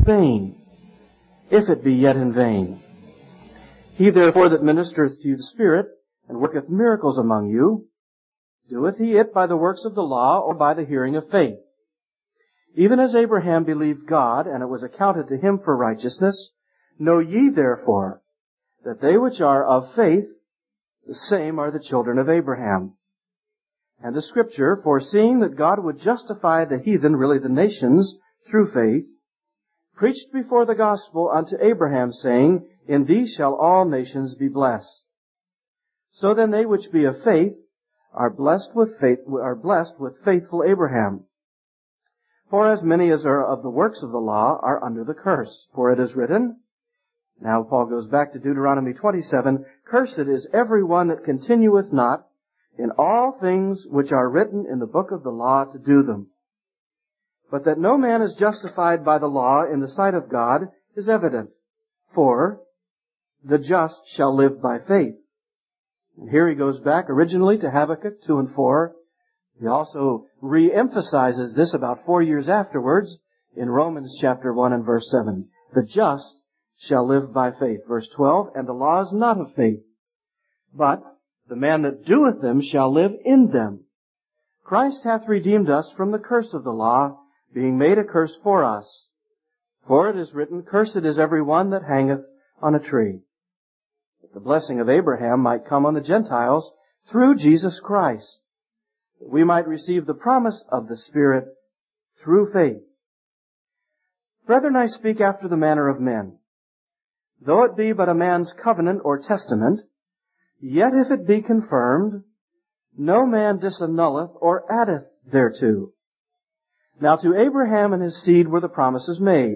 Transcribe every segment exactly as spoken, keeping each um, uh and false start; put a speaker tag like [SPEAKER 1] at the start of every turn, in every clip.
[SPEAKER 1] vain, if it be yet in vain. He therefore that ministereth to you the Spirit, and worketh miracles among you, doeth he it by the works of the law, or by the hearing of faith? Even as Abraham believed God, and it was accounted to him for righteousness, know ye therefore that they which are of faith, the same are the children of Abraham. And the Scripture, foreseeing that God would justify the heathen, really the nations, through faith, preached before the gospel unto Abraham, saying, In thee shall all nations be blessed. So then they which be of faith are blessed with faith, are blessed with faithful Abraham. For as many as are of the works of the law are under the curse. For it is written, now Paul goes back to Deuteronomy twenty-seven, Cursed is every one that continueth not in all things which are written in the book of the law to do them. But that no man is justified by the law in the sight of God is evident. For the just shall live by faith. And here he goes back originally to Habakkuk two and four. He also re-emphasizes this about four years afterwards in Romans chapter one and verse seven. The just shall live by faith. Verse twelve, and the law is not of faith, but the man that doeth them shall live in them. Christ hath redeemed us from the curse of the law, being made a curse for us. For it is written, Cursed is every one that hangeth on a tree. That the blessing of Abraham might come on the Gentiles through Jesus Christ, that we might receive the promise of the Spirit through faith. Brethren, I speak after the manner of men. Though it be but a man's covenant or testament, yet if it be confirmed, no man disannulleth or addeth thereto. Now to Abraham and his seed were the promises made.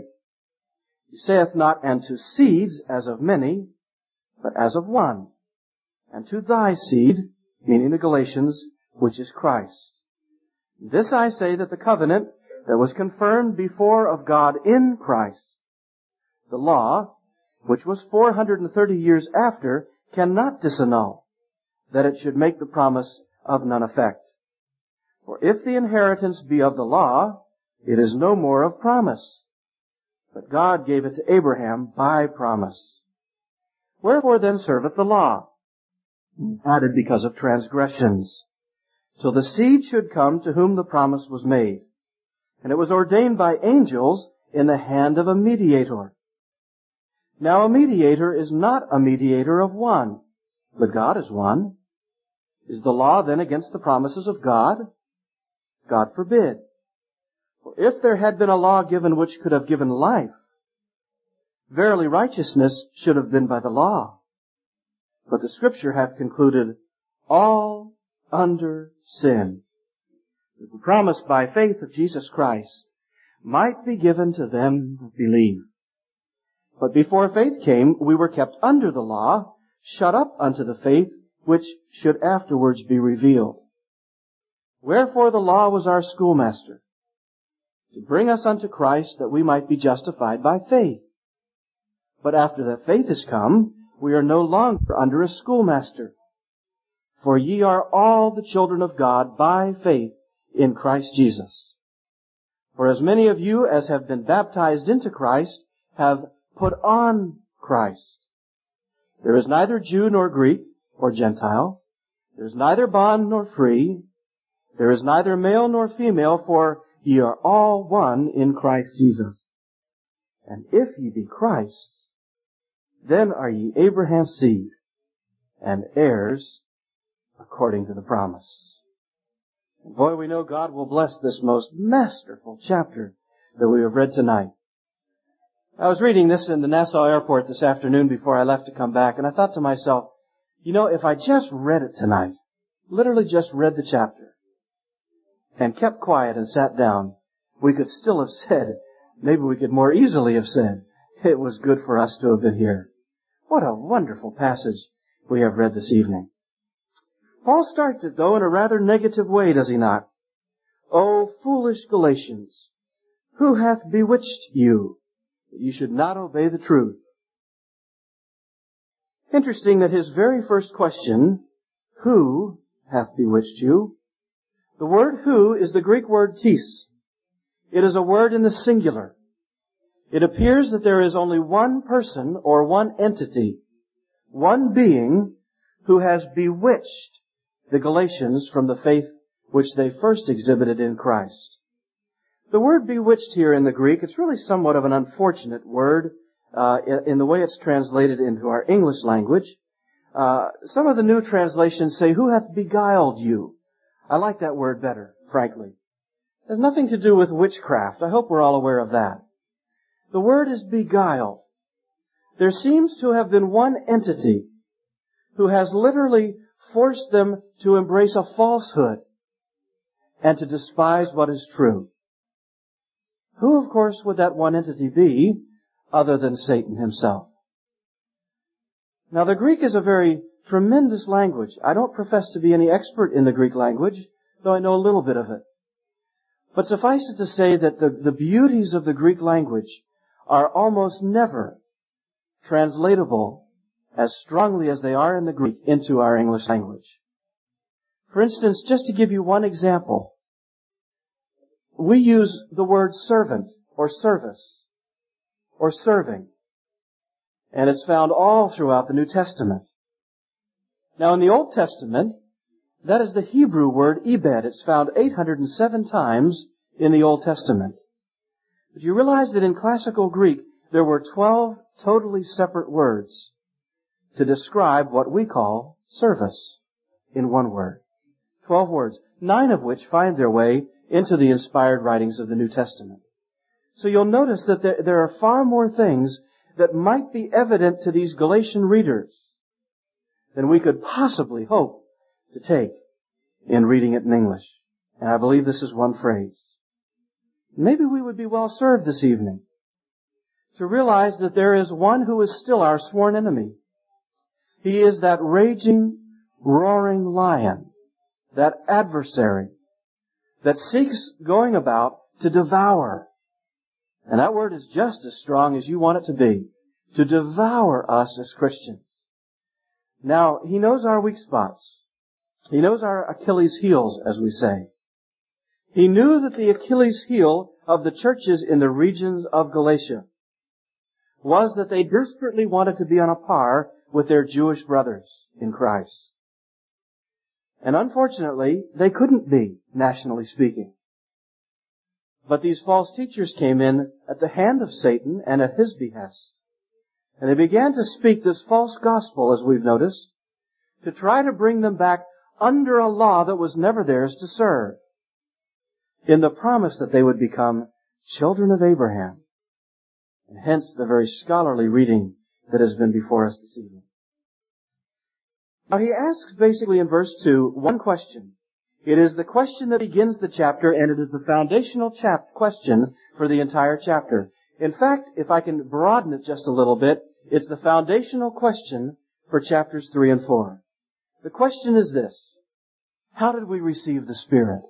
[SPEAKER 1] He saith not, and to seeds as of many, but as of one, and to thy seed, meaning the Galatians, which is Christ. This I say, that the covenant that was confirmed before of God in Christ, the law, which was four hundred thirty years after, cannot disannul, that it should make the promise of none effect. For if the inheritance be of the law, it is no more of promise. But God gave it to Abraham by promise. Wherefore then serveth the law? Added because of transgressions, till the seed should come to whom the promise was made. And it was ordained by angels in the hand of a mediator. Now a mediator is not a mediator of one, but God is one. Is the law then against the promises of God? God forbid. For if there had been a law given which could have given life, verily righteousness should have been by the law. But the Scripture hath concluded all under sin, that the promise by faith of Jesus Christ might be given to them that believe. But before faith came, we were kept under the law, shut up unto the faith which should afterwards be revealed. Wherefore the law was our schoolmaster, to bring us unto Christ, that we might be justified by faith. But after that faith is come, we are no longer under a schoolmaster. For ye are all the children of God by faith in Christ Jesus. For as many of you as have been baptized into Christ have put on Christ. There is neither Jew nor Greek or Gentile. There is neither bond nor free. There is neither male nor female, for ye are all one in Christ Jesus. And if ye be Christ's, then are ye Abraham's seed, and heirs according to the promise. And boy, we know God will bless this most masterful chapter that we have read tonight. I was reading this in the Nassau airport this afternoon before I left to come back, and I thought to myself, you know, if I just read it tonight, literally just read the chapter, and kept quiet and sat down, we could still have said, maybe we could more easily have said, it was good for us to have been here. What a wonderful passage we have read this evening. Paul starts it, though, in a rather negative way, does he not? O foolish Galatians, who hath bewitched you, that you should not obey the truth? Interesting that his very first question, who hath bewitched you? The word who is the Greek word tis. It is a word in the singular. it appears that there is only one person or one entity, one being, who has bewitched the Galatians from the faith which they first exhibited in Christ. The word bewitched here in the Greek, it's really somewhat of an unfortunate word uh, in the way it's translated into our English language. Uh, some of the new translations say, who hath beguiled you? I like that word better, frankly. It has nothing to do with witchcraft. I hope we're all aware of that. The word is beguiled. There seems to have been one entity who has literally forced them to embrace a falsehood and to despise what is true. Who, of course, would that one entity be other than Satan himself? Now, the Greek is a very tremendous language. I don't profess to be any expert in the Greek language, though I know a little bit of it. But suffice it to say that the, the beauties of the Greek language are almost never translatable as strongly as they are in the Greek into our English language. For instance, just to give you one example, we use the word servant or service or serving, and it's found all throughout the New Testament. Now, in the Old Testament, that is the Hebrew word ebed. It's found eight hundred seven times in the Old Testament. But you realize that in classical Greek, there were twelve totally separate words to describe what we call service in one word. Twelve words, nine of which find their way into the inspired writings of the New Testament. So you'll notice that there, there are far more things that might be evident to these Galatian readers than we could possibly hope to take in reading it in English. And I believe this is one phrase. Maybe we would be well served this evening to realize that there is one who is still our sworn enemy. He is that raging, roaring lion, that adversary that seeks going about to devour. And that word is just as strong as you want it to be, to devour us as Christians. Now, he knows our weak spots. He knows our Achilles heels, as we say. He knew that the Achilles heel of the churches in the regions of Galatia was that they desperately wanted to be on a par with their Jewish brothers in Christ. And unfortunately, they couldn't be, nationally speaking. But these false teachers came in at the hand of Satan and at his behest. And they began to speak this false gospel, as we've noticed, to try to bring them back under a law that was never theirs to serve, in the promise that they would become children of Abraham. And hence the very scholarly reading that has been before us this evening. Now he asks basically in verse two one question. It is the question that begins the chapter, and it is the foundational chap- question for the entire chapter. In fact, if I can broaden it just a little bit, it's the foundational question for chapters three and four. The question is this: how did we receive the Spirit?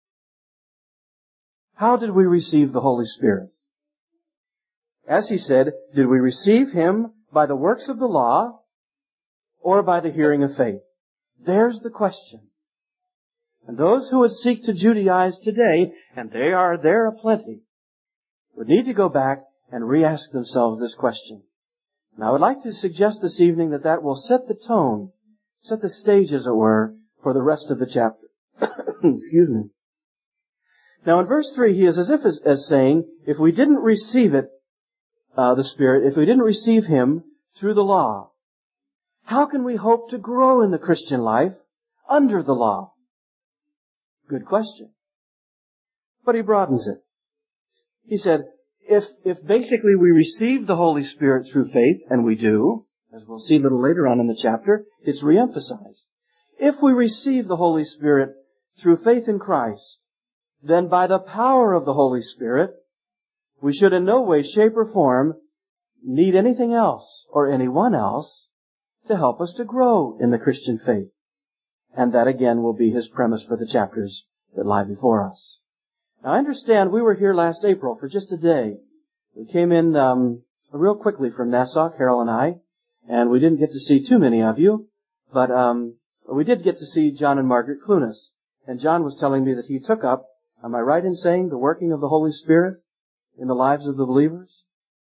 [SPEAKER 1] How did we receive the Holy Spirit? As he said, did we receive Him by the works of the law or by the hearing of faith? There's the question. And those who would seek to Judaize today, and they are there aplenty, would need to go back and re-ask themselves this question. And I would like to suggest this evening that that will set the tone, set the stage, as it were, for the rest of the chapter. Excuse me. Now in verse three, he is as if as, as saying, if we didn't receive it, uh, the Spirit, if we didn't receive Him through the law, how can we hope to grow in the Christian life under the law? Good question. But he broadens it. He said, if, if basically we receive the Holy Spirit through faith, and we do, as we'll see a little later on in the chapter, it's reemphasized. If we receive the Holy Spirit through faith in Christ, then by the power of the Holy Spirit, we should in no way, shape, or form need anything else or anyone else to help us to grow in the Christian faith. And that again will be his premise for the chapters that lie before us. Now I understand we were here last April for just a day. We came in um, real quickly from Nassau, Carol and I, and we didn't get to see too many of you, but um, we did get to see John and Margaret Clunas. And John was telling me that he took up, am I right in saying, the working of the Holy Spirit in the lives of the believers?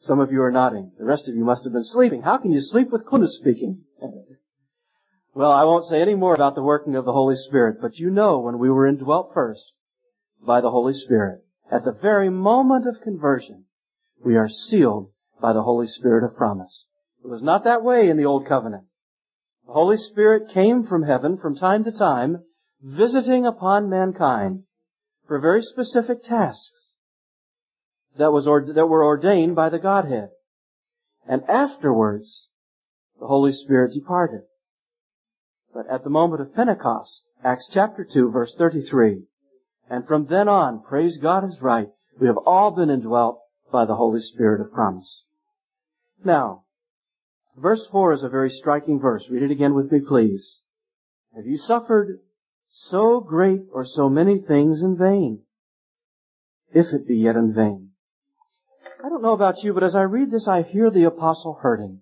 [SPEAKER 1] Some of you are nodding. The rest of you must have been sleeping. How can you sleep with Clunas speaking? Well, I won't say any more about the working of the Holy Spirit, but you know when we were indwelt first by the Holy Spirit, at the very moment of conversion, we are sealed by the Holy Spirit of promise. It was not that way in the Old Covenant. The Holy Spirit came from heaven from time to time, visiting upon mankind for very specific tasks that was or, that were ordained by the Godhead. And afterwards, the Holy Spirit departed. But at the moment of Pentecost, Acts chapter two, verse thirty-three, and from then on, praise God is right, we have all been indwelt by the Holy Spirit of promise. Now, verse four is a very striking verse. Read it again with me, please. Have you suffered so great or so many things in vain, if it be yet in vain? I don't know about you, but as I read this, I hear the apostle hurting.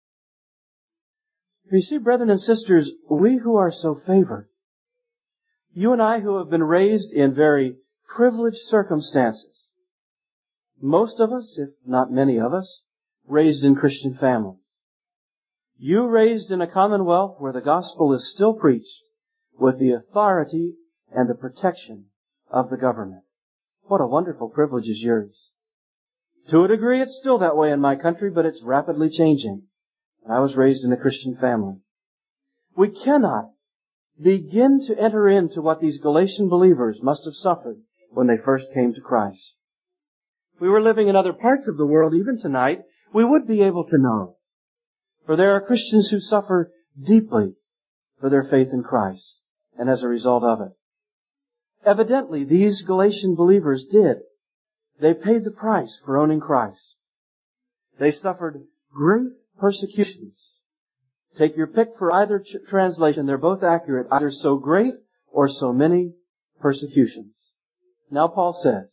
[SPEAKER 1] You see, brethren and sisters, we who are so favored, you and I who have been raised in very privileged circumstances, most of us, if not many of us, raised in Christian families. You raised in a commonwealth where the gospel is still preached with the authority and the protection of the government. What a wonderful privilege is yours. To a degree, it's still that way in my country, but it's rapidly changing. I was raised in a Christian family. We cannot begin to enter into what these Galatian believers must have suffered when they first came to Christ. If we were living in other parts of the world, even tonight, we would be able to know. For there are Christians who suffer deeply for their faith in Christ, and as a result of it. Evidently, these Galatian believers did. They paid the price for owning Christ. They suffered great persecutions. Take your pick for either ch- translation. They're both accurate. Either so great or so many persecutions. Now Paul says,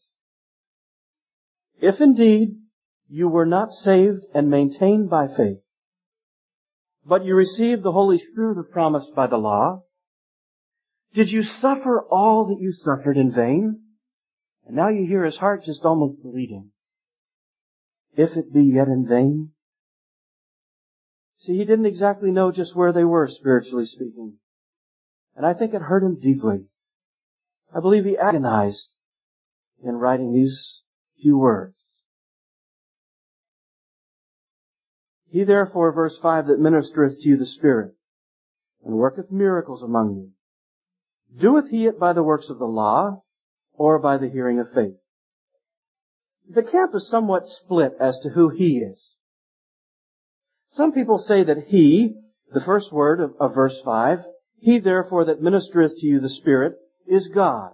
[SPEAKER 1] if indeed you were not saved and maintained by faith, but you received the Holy Spirit of promise by the law, did you suffer all that you suffered in vain? And now you hear his heart just almost bleeding. If it be yet in vain? See, he didn't exactly know just where they were, spiritually speaking. And I think it hurt him deeply. I believe he agonized in writing these few words. He therefore, verse five, that ministereth to you the Spirit, and worketh miracles among you, doeth he it by the works of the law, or by the hearing of faith? The camp is somewhat split as to who he is. Some people say that he, the first word of, of verse five, he therefore that ministereth to you the Spirit, is God.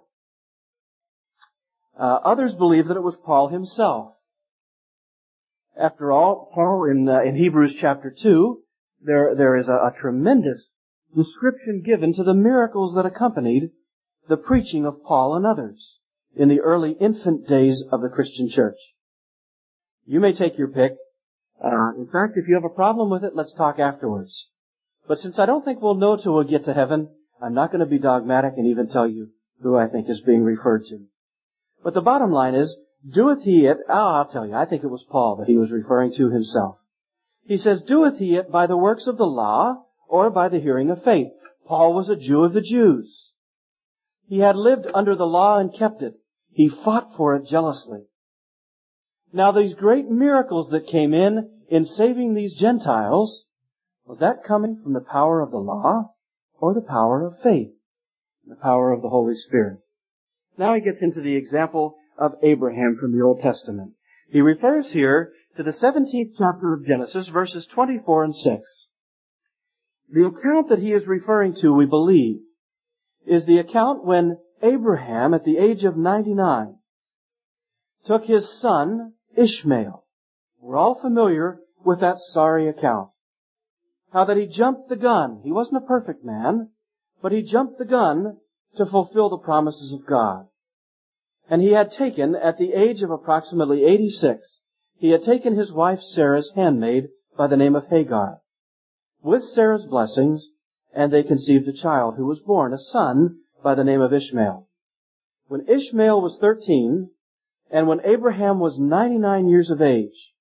[SPEAKER 1] Uh, others believe that it was Paul himself. After all, Paul in uh, in Hebrews chapter two, there there is a, a tremendous description given to the miracles that accompanied the preaching of Paul and others in the early infant days of the Christian church. You may take your pick. Uh, in fact, if you have a problem with it, let's talk afterwards. But since I don't think we'll know till we get to heaven, I'm not going to be dogmatic and even tell you who I think is being referred to. But the bottom line is, doeth he it, oh, I'll tell you, I think it was Paul that he was referring to himself. He says, doeth he it by the works of the law or by the hearing of faith? Paul was a Jew of the Jews. He had lived under the law and kept it. He fought for it jealously. Now these great miracles that came in, in saving these Gentiles, was that coming from the power of the law or the power of faith? The power of the Holy Spirit. Now he gets into the example of Abraham from the Old Testament. He refers here to the seventeenth chapter of Genesis, verses twenty-four and six. The account that he is referring to, we believe, is the account when Abraham, at the age of ninety-nine, took his son, Ishmael. We're all familiar with that sorry account. How that he jumped the gun. He wasn't a perfect man, but he jumped the gun to fulfill the promises of God. And he had taken, at the age of approximately eighty-six, he had taken his wife Sarah's handmaid by the name of Hagar, with Sarah's blessings, and they conceived a child who was born, a son by the name of Ishmael. When Ishmael was thirteen, and when Abraham was ninety-nine years of age,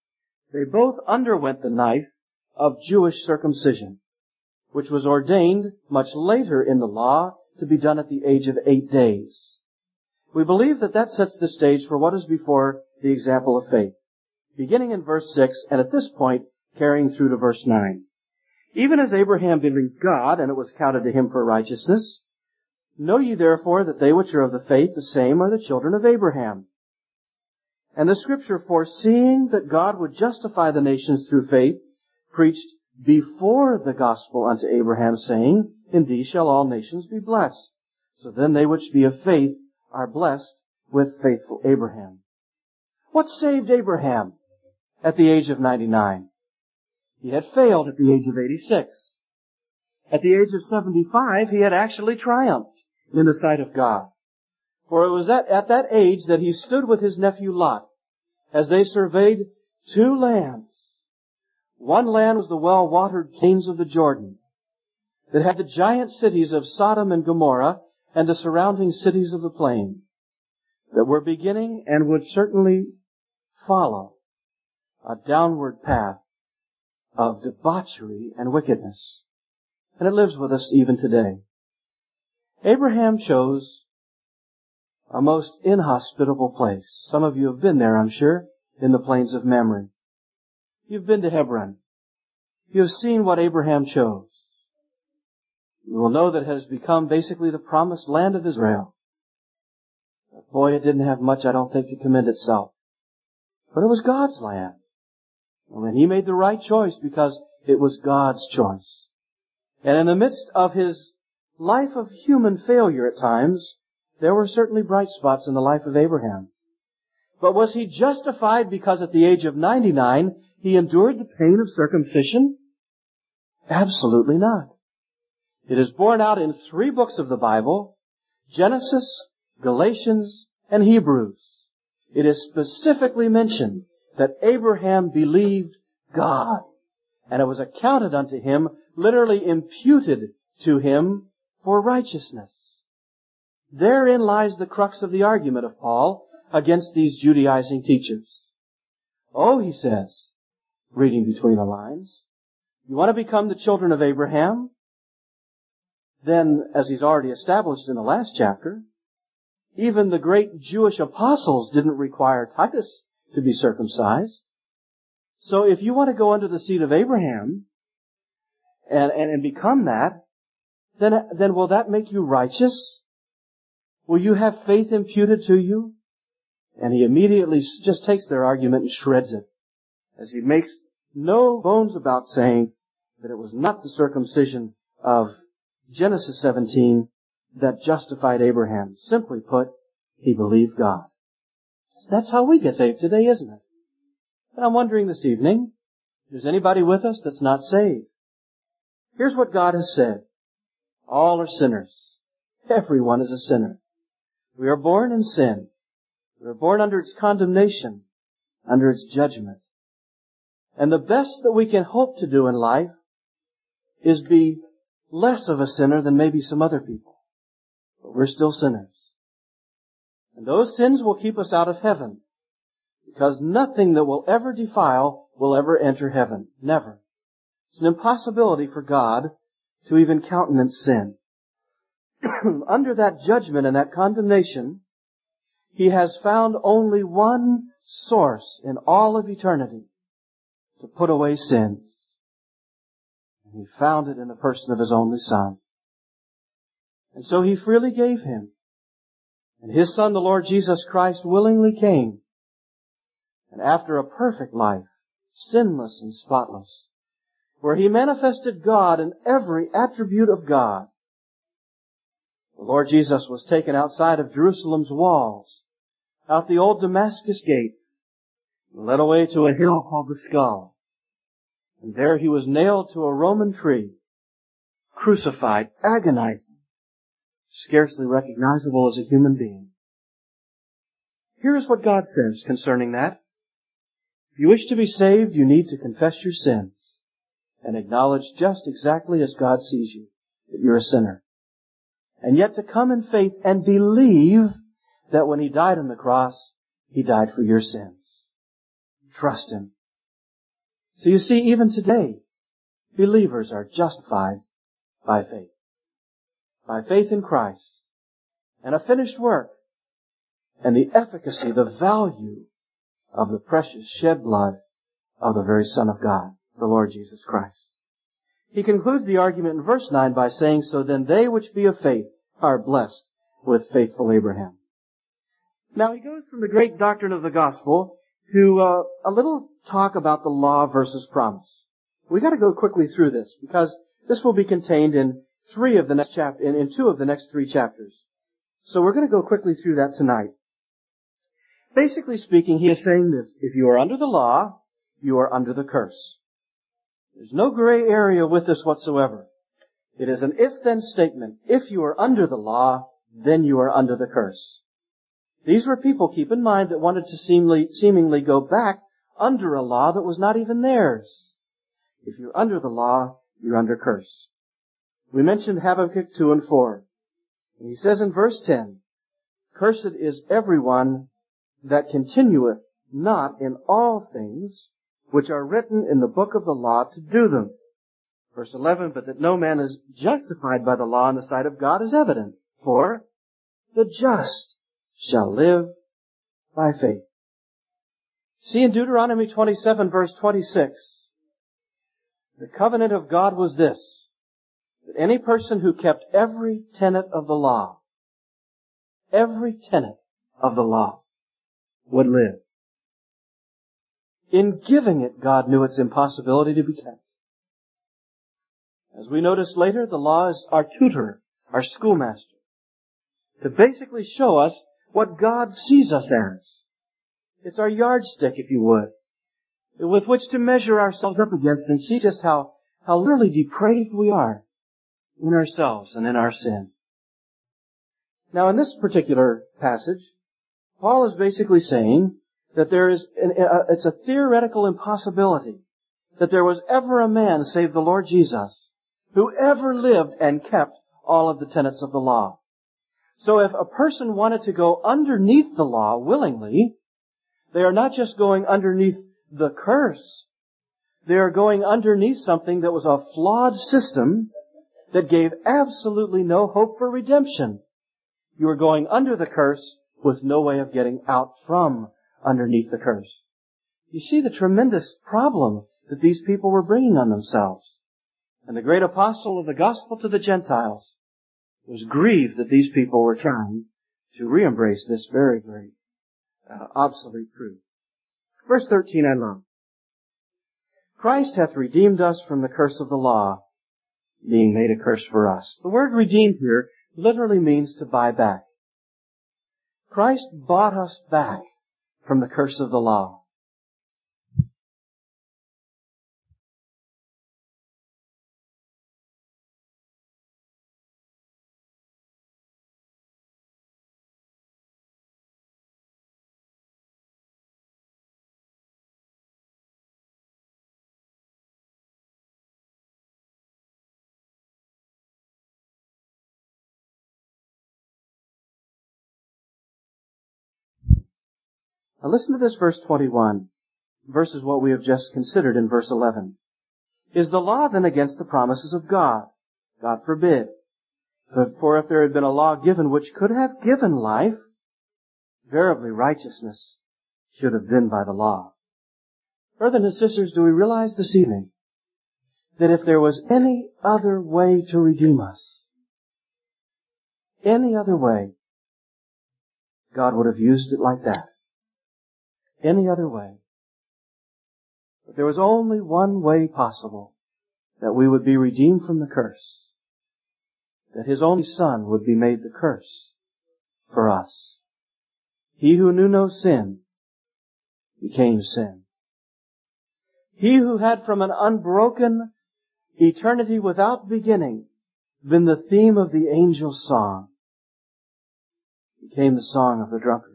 [SPEAKER 1] They both underwent the knife of Jewish circumcision, which was ordained much later in the law to be done at the age of eight days. We believe that that sets the stage for what is before the example of faith, beginning in verse six and at this point carrying through to verse nine. Even as Abraham believed God, and it was counted to him for righteousness, know ye therefore that they which are of the faith, the same are the children of Abraham. And the Scripture, foreseeing that God would justify the nations through faith, preached before the gospel unto Abraham, saying, In thee shall all nations be blessed. So then they which be of faith are blessed with faithful Abraham. What saved Abraham at the age of ninety-nine? He had failed at the age of eighty-six. At the age of seventy-five, he had actually triumphed in the sight of God. For it was at, at that age that he stood with his nephew Lot as they surveyed two lands. One land was the well-watered plains of the Jordan that had the giant cities of Sodom and Gomorrah and the surrounding cities of the plain that were beginning and would certainly follow a downward path of debauchery and wickedness. And it lives with us even today. Abraham chose a most inhospitable place. Some of you have been there, I'm sure, in the plains of Mamre. You've been to Hebron. You have seen what Abraham chose. You will know that it has become basically the promised land of Israel. But boy, it didn't have much, I don't think, to commend itself. But it was God's land. And he made the right choice because it was God's choice. And in the midst of his life of human failure at times, there were certainly bright spots in the life of Abraham. But was he justified because at the age of ninety-nine he endured the pain of circumcision? Absolutely not. It is borne out in three books of the Bible, Genesis, Galatians, and Hebrews. It is specifically mentioned that Abraham believed God, and it was accounted unto him, literally imputed to him, for righteousness. Therein lies the crux of the argument of Paul against these Judaizing teachers. Oh, he says, reading between the lines, you want to become the children of Abraham? Then, as he's already established in the last chapter, even the great Jewish apostles didn't require Titus to be circumcised. So if you want to go under the seed of Abraham and, and, and become that, then, then will that make you righteous? Will you have faith imputed to you? And he immediately just takes their argument and shreds it, as he makes no bones about saying that it was not the circumcision of Genesis seventeen that justified Abraham. Simply put, he believed God. So that's how we get saved today, isn't it? And I'm wondering this evening, if there's anybody with us that's not saved. Here's what God has said. All are sinners. Everyone is a sinner. We are born in sin. We are born under its condemnation, under its judgment. And the best that we can hope to do in life is be less of a sinner than maybe some other people. But we're still sinners. And those sins will keep us out of heaven, because nothing that will ever defile will ever enter heaven. Never. It's an impossibility for God to even countenance sin. Under that judgment and that condemnation, He has found only one source in all of eternity to put away sins. And He found it in the person of His only Son. And so He freely gave Him. And His Son, the Lord Jesus Christ, willingly came. And after a perfect life, sinless and spotless, where He manifested God in every attribute of God, the Lord Jesus was taken outside of Jerusalem's walls, out the old Damascus gate, and led away to a hill called the Skull. And there He was nailed to a Roman tree, crucified, agonizing, scarcely recognizable as a human being. Here's what God says concerning that. If you wish to be saved, you need to confess your sins and acknowledge just exactly as God sees you, that you're a sinner. And yet to come in faith and believe that when He died on the cross, He died for your sins. Trust Him. So you see, even today, believers are justified by faith. By faith in Christ and a finished work and the efficacy, the value of the precious shed blood of the very Son of God, the Lord Jesus Christ. He concludes the argument in verse nine by saying, so then they which be of faith are blessed with faithful Abraham. Now he goes from the great doctrine of the gospel to uh, a little talk about the law versus promise. We got to go quickly through this because this will be contained in three of the next chap in, in two of the next three chapters. So we're going to go quickly through that tonight. Basically speaking, he is saying this: if you are under the law, you are under the curse. There's no gray area with this whatsoever. It is an if-then statement. If you are under the law, then you are under the curse. These were people, keep in mind, that wanted to seemingly, seemingly go back under a law that was not even theirs. If you're under the law, you're under curse. We mentioned Habakkuk two and four. And he says in verse ten, cursed is everyone that continueth not in all things which are written in the book of the law to do them. Verse eleven, but that no man is justified by the law in the sight of God is evident. For the just shall live by faith. See in Deuteronomy twenty-seven verse twenty-six, the covenant of God was this, that any person who kept every tenet of the law, every tenet of the law, would live. In giving it, God knew its impossibility to be kept. As we noticed later, the law is our tutor, our schoolmaster, to basically show us what God sees us as. It's our yardstick, if you would, with which to measure ourselves up against and see just how, how literally depraved we are in ourselves and in our sin. Now, in this particular passage, Paul is basically saying that there is, an, uh, it's a theoretical impossibility that there was ever a man save the Lord Jesus who ever lived and kept all of the tenets of the law. So if a person wanted to go underneath the law willingly, they are not just going underneath the curse. They are going underneath something that was a flawed system that gave absolutely no hope for redemption. You are going under the curse with no way of getting out from underneath the curse. You see the tremendous problem that these people were bringing on themselves. And the great apostle of the gospel to the Gentiles was grieved that these people were trying to re-embrace this very, very uh, obsolete truth. Verse thirteen I love. Christ hath redeemed us from the curse of the law, being made a curse for us. The word redeemed here literally means to buy back. Christ bought us back from the curse of the law. Now listen to this verse twenty-one, versus what we have just considered in verse eleven. Is the law then against the promises of God? God forbid. For if there had been a law given which could have given life, verily righteousness should have been by the law. Brothers and sisters, do we realize this evening that if there was any other way to redeem us, any other way, God would have used it like that. Any other way. But there was only one way possible that we would be redeemed from the curse. That His only Son would be made the curse for us. He who knew no sin became sin. He who had from an unbroken eternity without beginning been the theme of the angel's song became the song of the drunkards.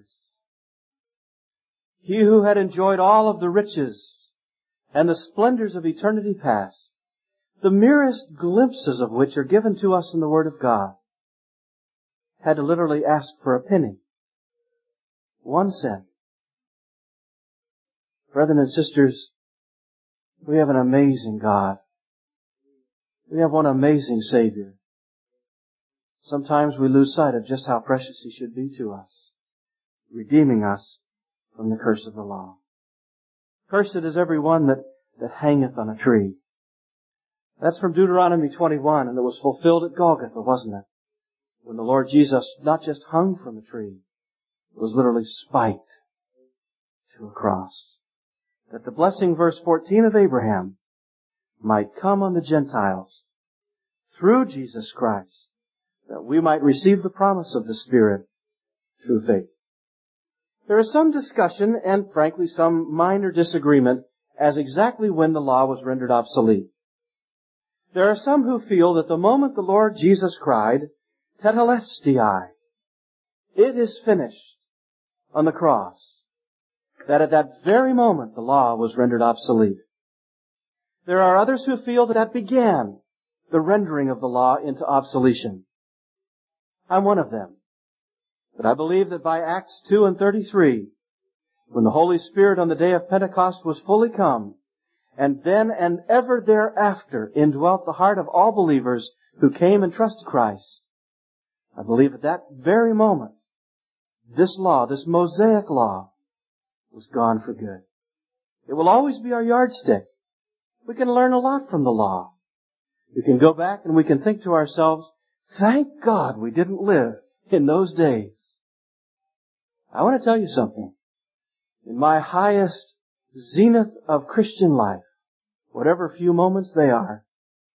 [SPEAKER 1] He who had enjoyed all of the riches and the splendors of eternity past, the merest glimpses of which are given to us in the Word of God, had to literally ask for a penny. One cent. Brethren and sisters, We have an amazing God. We have one amazing Savior. Sometimes we lose sight of just how precious He should be to us, redeeming us from the curse of the law. Cursed is every one that, that hangeth on a tree. That's from Deuteronomy twenty-one, and it was fulfilled at Golgotha, wasn't it? When the Lord Jesus not just hung from a tree, it was literally spiked to a cross. That the blessing, verse fourteen of Abraham, might come on the Gentiles through Jesus Christ, that we might receive the promise of the Spirit through faith. There is some discussion and, frankly, some minor disagreement as exactly when the law was rendered obsolete. There are some who feel that the moment the Lord Jesus cried, Tetelestai, it is finished, on the cross, that at that very moment the law was rendered obsolete. There are others who feel that that began the rendering of the law into obsolescence. I'm one of them. But I believe that by Acts two and thirty-three, when the Holy Spirit on the day of Pentecost was fully come, and then and ever thereafter indwelt the heart of all believers who came and trusted Christ, I believe at that very moment, this law, this Mosaic law, was gone for good. It will always be our yardstick. We can learn a lot from the law. We can go back and we can think to ourselves, thank God we didn't live in those days. I want to tell you something. In my highest zenith of Christian life, whatever few moments they are,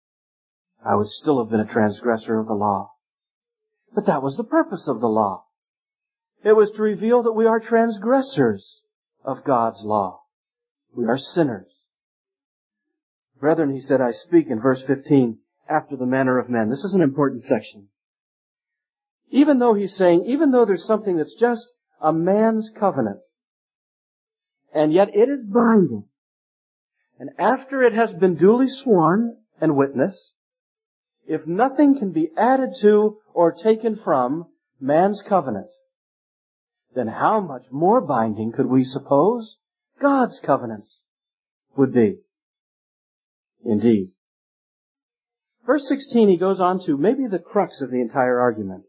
[SPEAKER 1] I would still have been a transgressor of the law. But that was the purpose of the law. It was to reveal that we are transgressors of God's law. We are sinners. Brethren, he said, I speak in verse fifteen, after the manner of men. This is an important section. Even though he's saying, even though there's something that's just a man's covenant, and yet it is binding, and after it has been duly sworn and witnessed, if nothing can be added to or taken from man's covenant, then how much more binding could we suppose God's covenants would be? Indeed. Verse sixteen, he goes on to maybe the crux of the entire argument.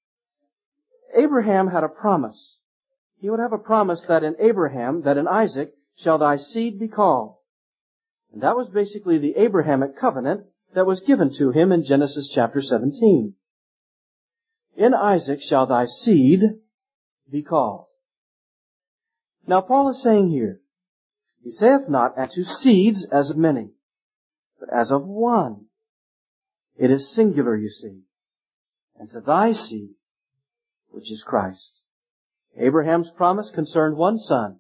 [SPEAKER 1] Abraham had a promise. He would have a promise that in Abraham, that in Isaac, shall thy seed be called. And that was basically the Abrahamic covenant that was given to him in Genesis chapter seventeen. In Isaac shall thy seed be called. Now Paul is saying here, he saith not unto seeds as of many, but as of one. It is singular, you see. And to thy seed, which is Christ. Abraham's promise concerned one son.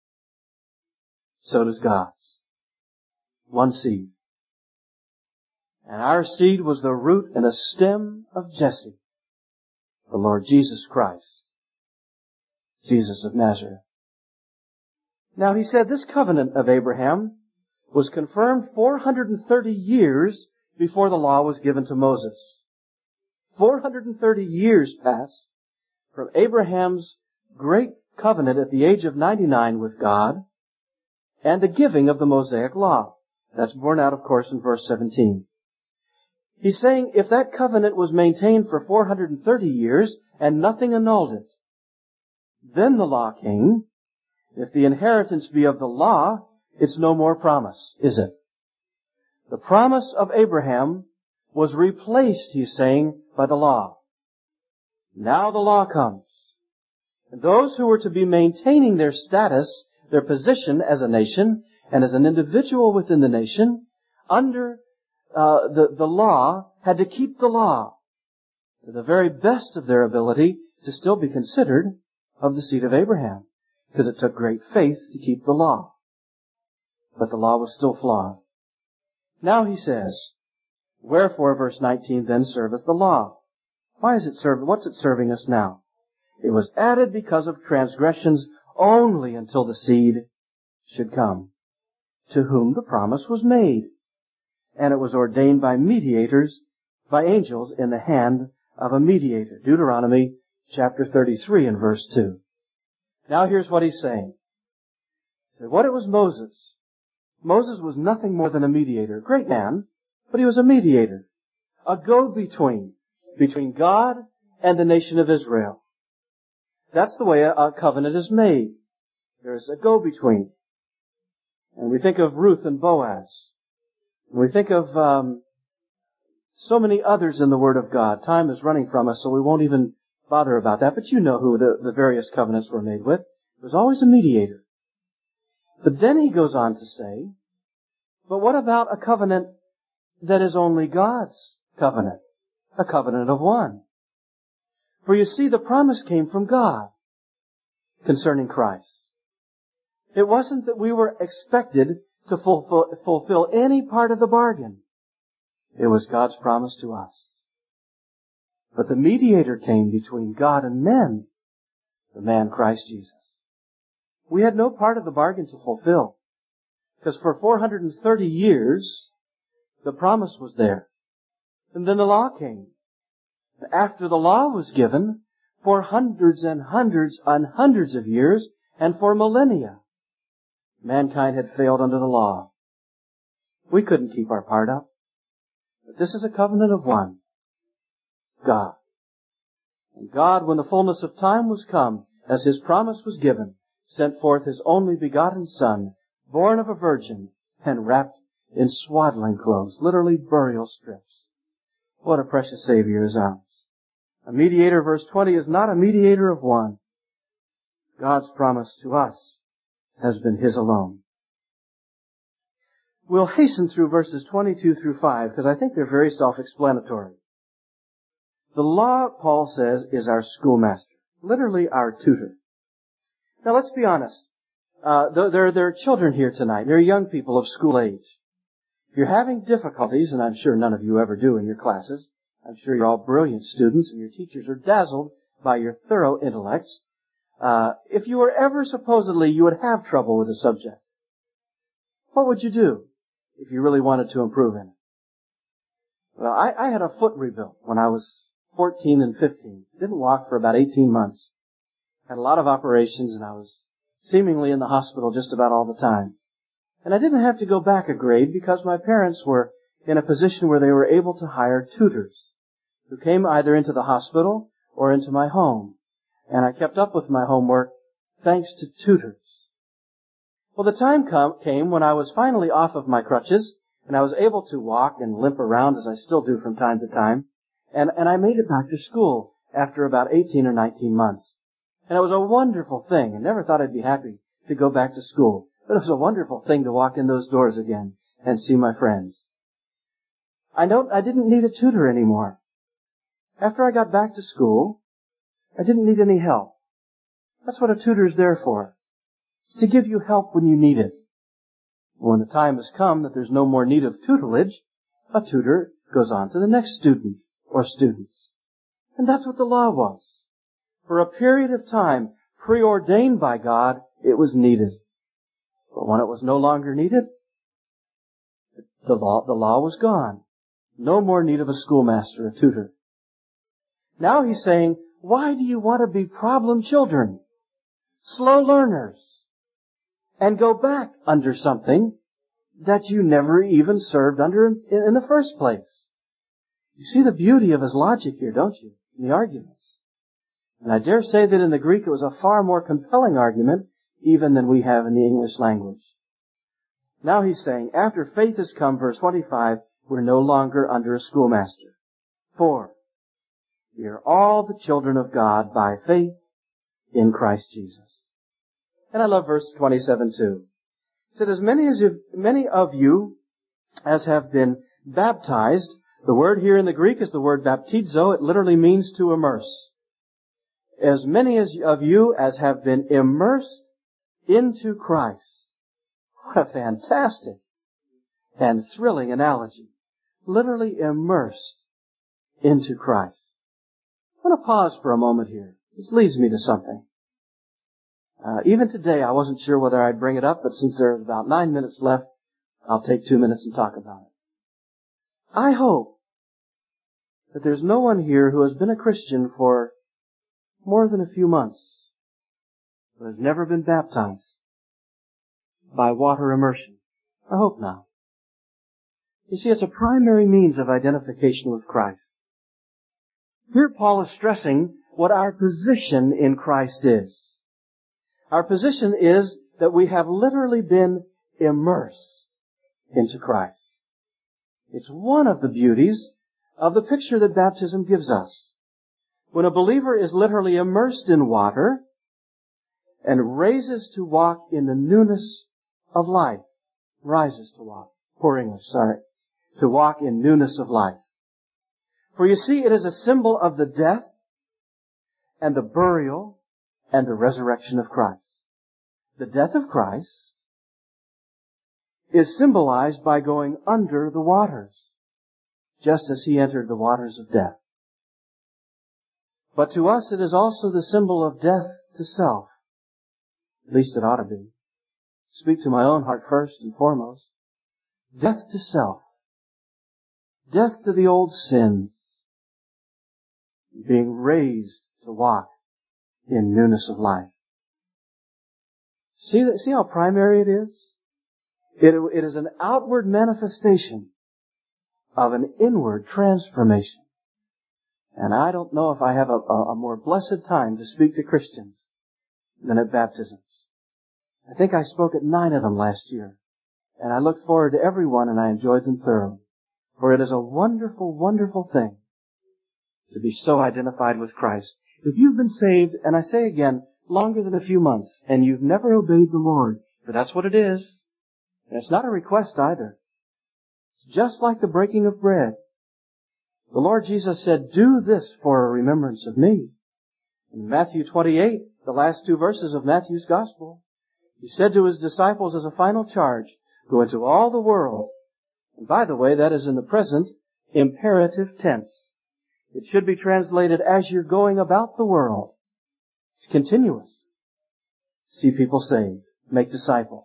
[SPEAKER 1] So does God's. One seed. And our seed was the root and the stem of Jesse, the Lord Jesus Christ, Jesus of Nazareth. Now he said this covenant of Abraham was confirmed four hundred thirty years before the law was given to Moses. four hundred thirty years passed from Abraham's great covenant at the age of ninety-nine with God and the giving of the Mosaic law. That's borne out, of course, in verse seventeen. He's saying if that covenant was maintained for four hundred thirty years and nothing annulled it, then the law came. If the inheritance be of the law, it's no more promise, is it? The promise of Abraham was replaced, he's saying, by the law. Now the law comes. And those who were to be maintaining their status, their position as a nation, and as an individual within the nation, under uh, the, the law, had to keep the law to the very best of their ability to still be considered of the seed of Abraham. Because it took great faith to keep the law. But the law was still flawed. Now he says, wherefore, verse nineteen, then serveth the law. Why is it serving? What's it serving us now? It was added because of transgressions only until the seed should come, to whom the promise was made. And it was ordained by mediators, by angels in the hand of a mediator. Deuteronomy chapter thirty-three and verse two. Now here's what he's saying. So what it was Moses Moses was nothing more than a mediator. Great man, but he was a mediator. A go-between between God and the nation of Israel. That's the way a, a covenant is made. There's a go-between. And we think of Ruth and Boaz. And we think of um, so many others in the Word of God. Time is running from us, so we won't even bother about that. But you know who the, the various covenants were made with. There was always a mediator. But then he goes on to say, but what about a covenant that is only God's covenant? A covenant of one. For you see, the promise came from God concerning Christ. It wasn't that we were expected to fulfill, fulfill any part of the bargain. It was God's promise to us. But the mediator came between God and men, the man Christ Jesus. We had no part of the bargain to fulfill, because for four hundred thirty years, the promise was there. And then the law came. After the law was given, for hundreds and hundreds and hundreds of years, and for millennia, mankind had failed under the law. We couldn't keep our part up. But this is a covenant of one. God. And God, when the fullness of time was come, as His promise was given, sent forth His only begotten Son, born of a virgin, and wrapped in swaddling clothes, literally burial strips. What a precious Savior is ours. A mediator, verse twenty, is not a mediator of one. God's promise to us has been His alone. We'll hasten through verses twenty-two through five, because I think they're very self-explanatory. The law, Paul says, is our schoolmaster, literally our tutor. Now let's be honest. Uh, there, there are children here tonight. There are young people of school age. If you're having difficulties, and I'm sure none of you ever do in your classes, I'm sure you're all brilliant students and your teachers are dazzled by your thorough intellects. Uh, if you were ever supposedly you would have trouble with a subject, what would you do if you really wanted to improve in it? Well, I, I had a foot rebuilt when I was fourteen and fifteen. Didn't walk for about eighteen months. Had a lot of operations and I was seemingly in the hospital just about all the time. And I didn't have to go back a grade because my parents were in a position where they were able to hire tutors who came either into the hospital or into my home. And I kept up with my homework thanks to tutors. Well, the time come, came when I was finally off of my crutches and I was able to walk and limp around as I still do from time to time. And, and I made it back to school after about eighteen or nineteen months. And it was a wonderful thing. I never thought I'd be happy to go back to school. But it was a wonderful thing to walk in those doors again and see my friends. I don't, I didn't need a tutor anymore. After I got back to school, I didn't need any help. That's what a tutor is there for. It's to give you help when you need it. When the time has come that there's no more need of tutelage, a tutor goes on to the next student or students. And that's what the law was. For a period of time, preordained by God, it was needed. But when it was no longer needed, the law, the law was gone. No more need of a schoolmaster, a tutor. Now he's saying, why do you want to be problem children? Slow learners. And go back under something that you never even served under in, in the first place. You see the beauty of his logic here, don't you? In the arguments. And I dare say that in the Greek it was a far more compelling argument even than we have in the English language. Now he's saying, after faith has come, verse twenty-five, we're no longer under a schoolmaster. For we are all the children of God by faith in Christ Jesus. And I love verse twenty-seven too. It said, as many as you, many of you as have been baptized, the word here in the Greek is the word baptizo. It literally means to immerse. As many as of you as have been immersed into Christ. What a fantastic and thrilling analogy. Literally immersed into Christ. I want to pause for a moment here. This leads me to something. Uh, even today, I wasn't sure whether I'd bring it up, but since there's about nine minutes left, I'll take two minutes and talk about it. I hope that there's no one here who has been a Christian for more than a few months, but has never been baptized by water immersion. I hope not. You see, it's a primary means of identification with Christ. Here Paul is stressing what our position in Christ is. Our position is that we have literally been immersed into Christ. It's one of the beauties of the picture that baptism gives us. When a believer is literally immersed in water and raises to walk in the newness of life, rises to walk, poor English, sorry, to walk in newness of life. For you see, it is a symbol of the death and the burial and the resurrection of Christ. The death of Christ is symbolized by going under the waters, just as He entered the waters of death. But to us it is also the symbol of death to self. At least it ought to be. Speak to my own heart first and foremost. Death to self. Death to the old sins. Being raised to walk in newness of life. See, that, see how primary it is? It, it is an outward manifestation of an inward transformation. And I don't know if I have a, a, a more blessed time to speak to Christians than at baptisms. I think I spoke at nine of them last year. And I looked forward to every one and I enjoyed them thoroughly. For it is a wonderful, wonderful thing to be so identified with Christ. If you've been saved, and I say again, longer than a few months, and you've never obeyed the Lord, for that's what it is, and it's not a request either. It's just like the breaking of bread. The Lord Jesus said, do this for a remembrance of me. In Matthew twenty-eight, the last two verses of Matthew's Gospel, He said to His disciples as a final charge, go into all the world. And by the way, that is in the present imperative tense. It should be translated as you're going about the world. It's continuous. See people saved. Make disciples.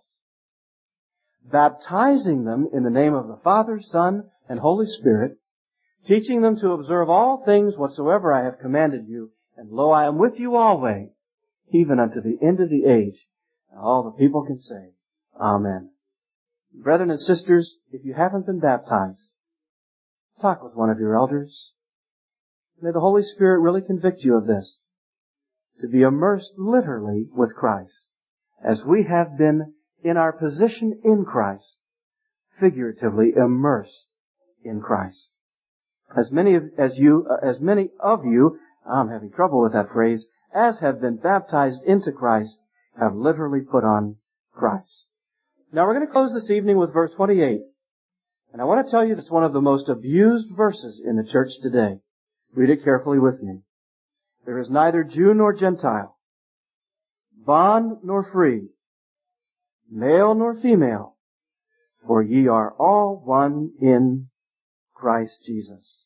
[SPEAKER 1] Baptizing them in the name of the Father, Son, and Holy Spirit, teaching them to observe all things whatsoever I have commanded you, and lo, I am with you always, even unto the end of the age. And all the people can say, Amen. Brethren and sisters, if you haven't been baptized, talk with one of your elders. May the Holy Spirit really convict you of this. To be immersed literally with Christ, as we have been in our position in Christ, figuratively immersed in Christ. As many of, as you, uh, as many of you, I'm having trouble with that phrase, as have been baptized into Christ, have literally put on Christ. Now we're going to close this evening with verse twenty-eight. And I want to tell you that's one of the most abused verses in the church today. Read it carefully with me. There is neither Jew nor Gentile, bond nor free, male nor female, for ye are all one in Christ Jesus.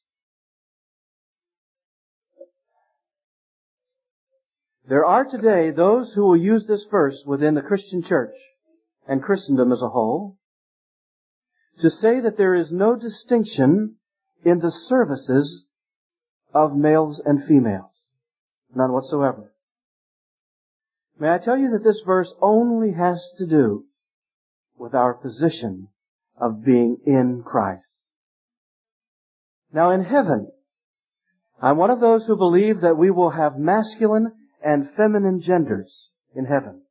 [SPEAKER 1] There are today those who will use this verse within the Christian church and Christendom as a whole to say that there is no distinction in the services of males and females. None whatsoever. May I tell you that this verse only has to do with our position of being in Christ. Now in heaven, I'm one of those who believe that we will have masculine and feminine genders in heaven.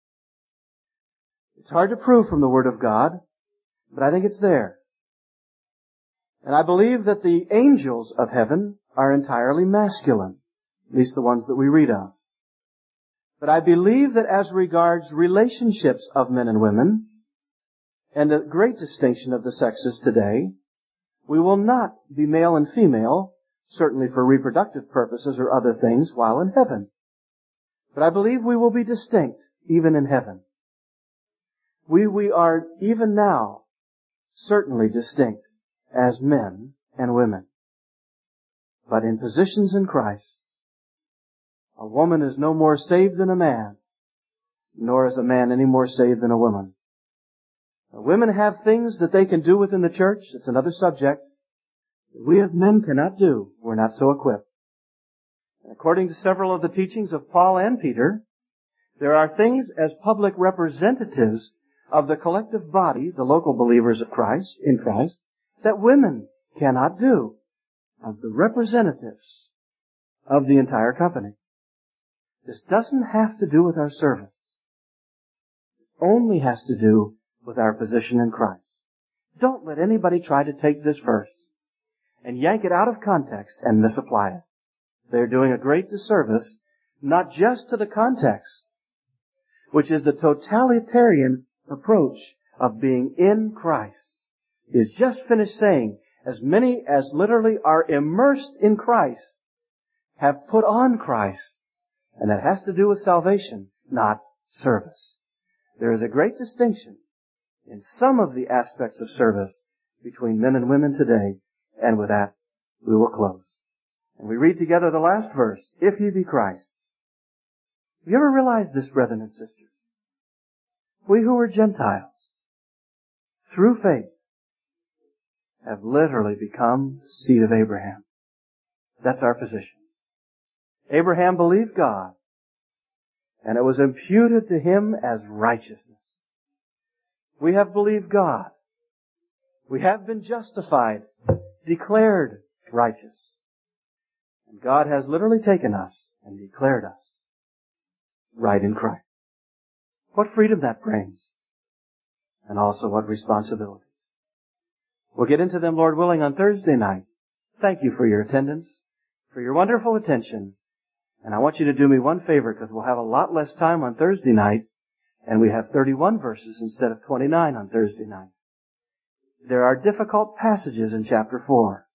[SPEAKER 1] It's hard to prove from the Word of God, but I think it's there. And I believe that the angels of heaven are entirely masculine, at least the ones that we read of. But I believe that as regards relationships of men and women, and the great distinction of the sexes today, we will not be male and female, certainly for reproductive purposes or other things, while in heaven. But I believe we will be distinct, even in heaven. We, we are, even now, certainly distinct as men and women. But in positions in Christ, a woman is no more saved than a man, nor is a man any more saved than a woman. Now, women have things that they can do within the church. It's another subject. We as men cannot do. We're not so equipped. According to several of the teachings of Paul and Peter, there are things as public representatives of the collective body, the local believers of Christ, in Christ, that women cannot do as the representatives of the entire company. This doesn't have to do with our service. It only has to do with our position in Christ. Don't let anybody try to take this verse and yank it out of context and misapply it. They're doing a great disservice, not just to the context, which is the totalitarian approach of being in Christ. Is just finished saying, as many as literally are immersed in Christ have put on Christ. And that has to do with salvation, not service. There is a great distinction in some of the aspects of service between men and women today, and with that, we will close. And we read together the last verse, if ye be Christ. Have you ever realized this, brethren and sisters? We who are Gentiles, through faith, have literally become the seed of Abraham. That's our position. Abraham believed God, and it was imputed to him as righteousness. We have believed God. We have been justified, declared righteous. And God has literally taken us and declared us right in Christ. What freedom that brings, and also what responsibilities. We'll get into them, Lord willing, on Thursday night. Thank you for your attendance, for your wonderful attention. And I want you to do me one favor, because we'll have a lot less time on Thursday night, and we have thirty-one verses instead of twenty-nine on Thursday night. There are difficult passages in chapter four.